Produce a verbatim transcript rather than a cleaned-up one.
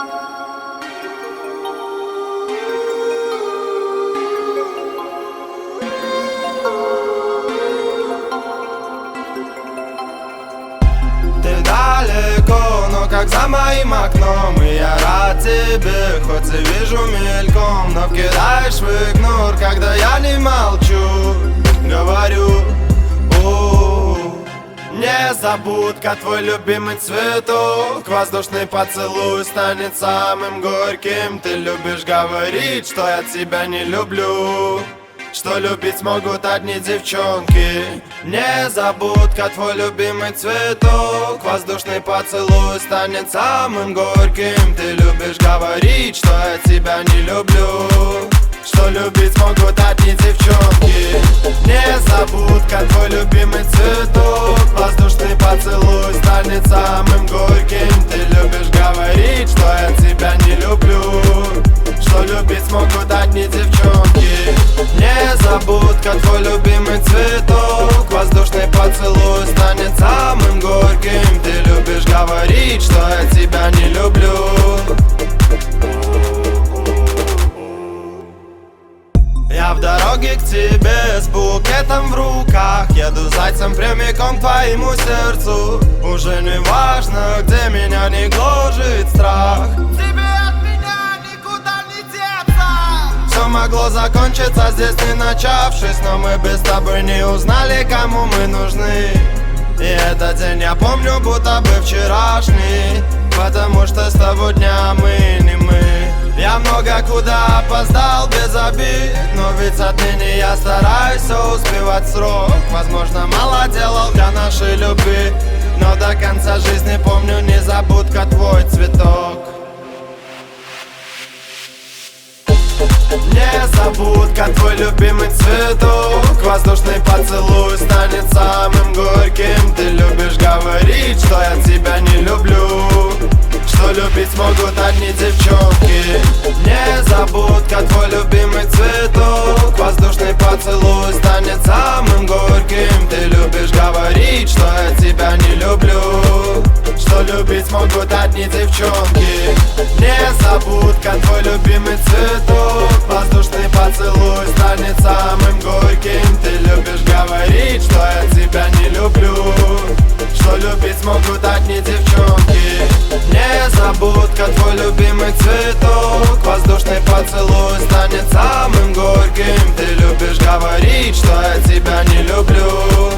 Ты далеко, но как за моим окном, и я рад тебе, хоть и вижу мельком. Но вкидаешь в игнор, когда я не молчу. Говорю, у-у-у. Незабудка, твой любимый цветок. Воздушный поцелуй станет самым горьким. Ты любишь говорить, что я тебя не люблю, что любить могут одни девчонки. Незабудка, твой любимый цветок. Воздушный поцелуй станет самым горьким. Ты любишь говорить, что я тебя не люблю, что любить могут одни девчонки. Незабудка, твой любимый цветок. Воздушный поцелуй станет самым горьким. Ты любишь говорить, что я тебя не люблю, что любить могут одни девчонки. Незабудка, твой любимый цветок. Воздушный поцелуй станет самым горьким. Ты любишь говорить, что я тебя не люблю. Я в дороге к тебе с букетом в руках. Еду зайцем прямиком к твоему сердцу. Уже не важно, где меня не гложет страх. Тебе от меня никуда не деться. Все могло закончиться здесь не начавшись, но мы без тобой не узнали, кому мы нужны. И этот день я помню, будто бы вчерашний, потому что с того дня мы не мы. Я много куда опоздал без обид, но ведь отныне я стараюсь все успевать в срок. Возможно, мало делал для нашей любви, но до конца жизни помню незабудка твой цветок. Незабудка, твой любимый цветок. Воздушный поцелуй станет самым горьким. Ты любишь говорить, что я тебя не люблю, что любить могут одни девчонки. Незабудка, твой любимый цветок. Воздушный поцелуй станет самым горьким. Ты любишь говорить, что я тебя не люблю, что любить могут одни девчонки. Незабудка, твой любимый цветок. Воздушный поцелуй станет самым горьким. Ты любишь говорить, что я тебя не люблю, что любить могут одни девчонки. Незабудка, твой любимый цветок. Воздушный поцелуй станет самым горьким. Ты любишь говорить, что я тебя не люблю,